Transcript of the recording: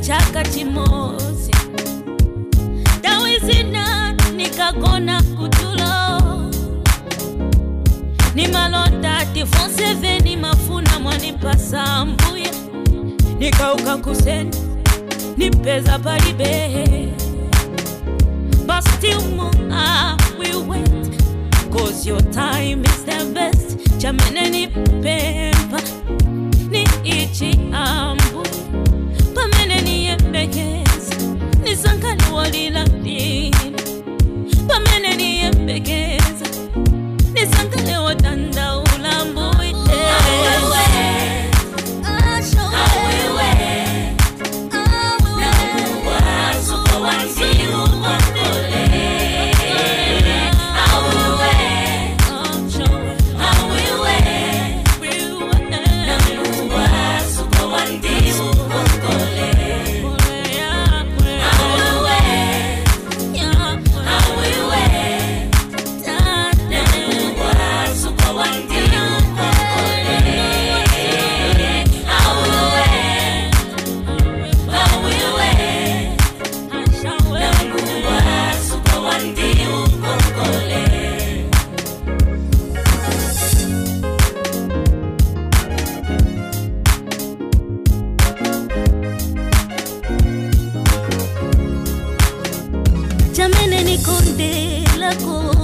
chaka chimozi Dawizina nikakona kutulo Ni malota tifonse veni mafuna mwani pasa mbuye Nikauka kuseni nipeza palibe But still more we wait Cause your time is the best Chamene ni pemba Ni ichi ambu Pamene ni yembekeza Ni sankani walila dini Pamene ni yembekeza Ni sankani watanda ulambu Jamene ni konde lako